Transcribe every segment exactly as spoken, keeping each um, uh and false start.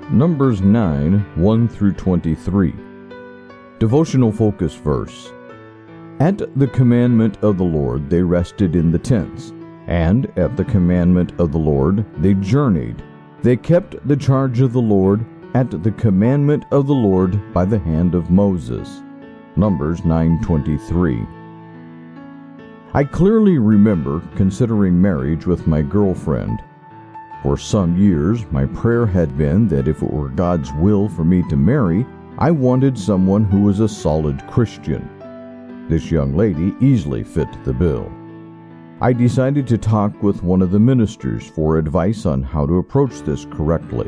Numbers nine, one through twenty-three. Devotional focus verse. At the commandment of the Lord they rested in the tents, and at the commandment of the Lord they journeyed. They kept the charge of the Lord at the commandment of the Lord by the hand of Moses. Numbers nine twenty-three. I clearly remember considering marriage with my girlfriend. For some years, my prayer had been that if it were God's will for me to marry, I wanted someone who was a solid Christian. This young lady easily fit the bill. I decided to talk with one of the ministers for advice on how to approach this correctly.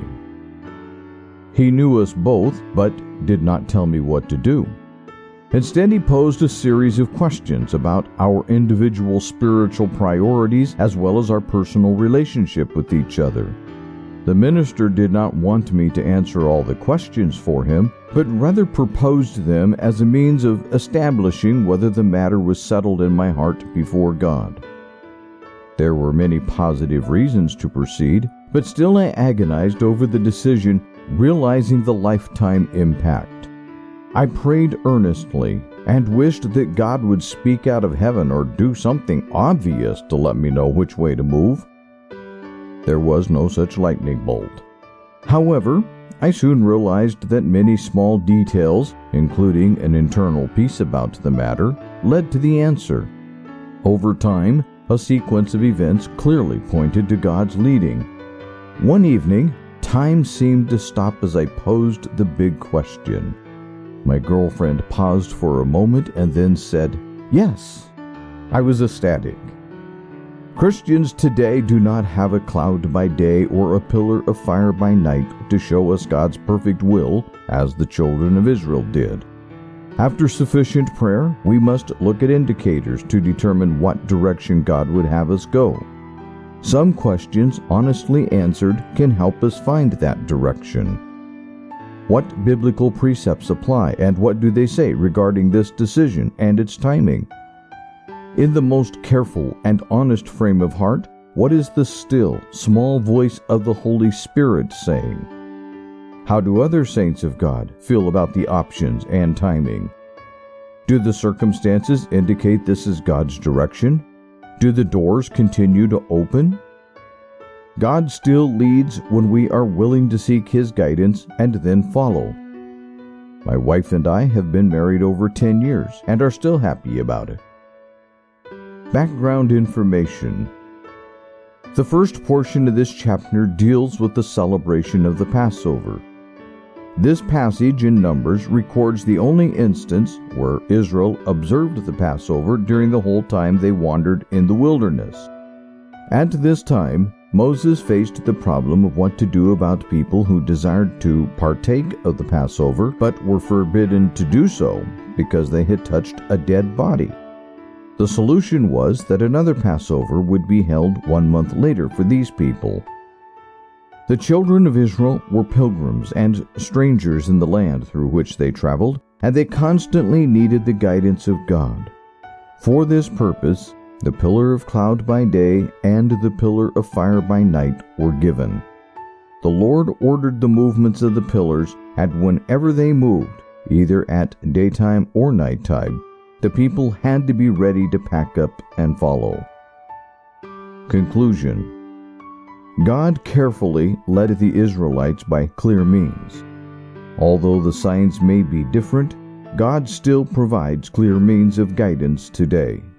He knew us both, but did not tell me what to do. Instead, he posed a series of questions about our individual spiritual priorities as well as our personal relationship with each other. The minister did not want me to answer all the questions for him, but rather proposed them as a means of establishing whether the matter was settled in my heart before God. There were many positive reasons to proceed, but still I agonized over the decision, realizing the lifetime impact. I prayed earnestly and wished that God would speak out of heaven or do something obvious to let me know which way to move. There was no such lightning bolt. However, I soon realized that many small details, including an internal peace about the matter, led to the answer. Over time, a sequence of events clearly pointed to God's leading. One evening, time seemed to stop as I posed the big question. My girlfriend paused for a moment and then said, "Yes." I was ecstatic. Christians today do not have a cloud by day or a pillar of fire by night to show us God's perfect will, as the children of Israel did. After sufficient prayer, we must look at indicators to determine what direction God would have us go. Some questions, honestly answered, can help us find that direction. What biblical precepts apply, and what do they say regarding this decision and its timing? In the most careful and honest frame of heart, what is the still, small voice of the Holy Spirit saying? How do other saints of God feel about the options and timing? Do the circumstances indicate this is God's direction? Do the doors continue to open? God still leads when we are willing to seek His guidance and then follow. My wife and I have been married over ten years and are still happy about it. Background information. The first portion of this chapter deals with the celebration of the Passover. This passage in Numbers records the only instance where Israel observed the Passover during the whole time they wandered in the wilderness. At this time, Moses faced the problem of what to do about people who desired to partake of the Passover but were forbidden to do so because they had touched a dead body. The solution was that another Passover would be held one month later for these people. The children of Israel were pilgrims and strangers in the land through which they traveled, and they constantly needed the guidance of God. For this purpose, the pillar of cloud by day and the pillar of fire by night were given. The Lord ordered the movements of the pillars, and whenever they moved, either at daytime or nighttime, the people had to be ready to pack up and follow. Conclusion. God carefully led the Israelites by clear means. Although the signs may be different, God still provides clear means of guidance today.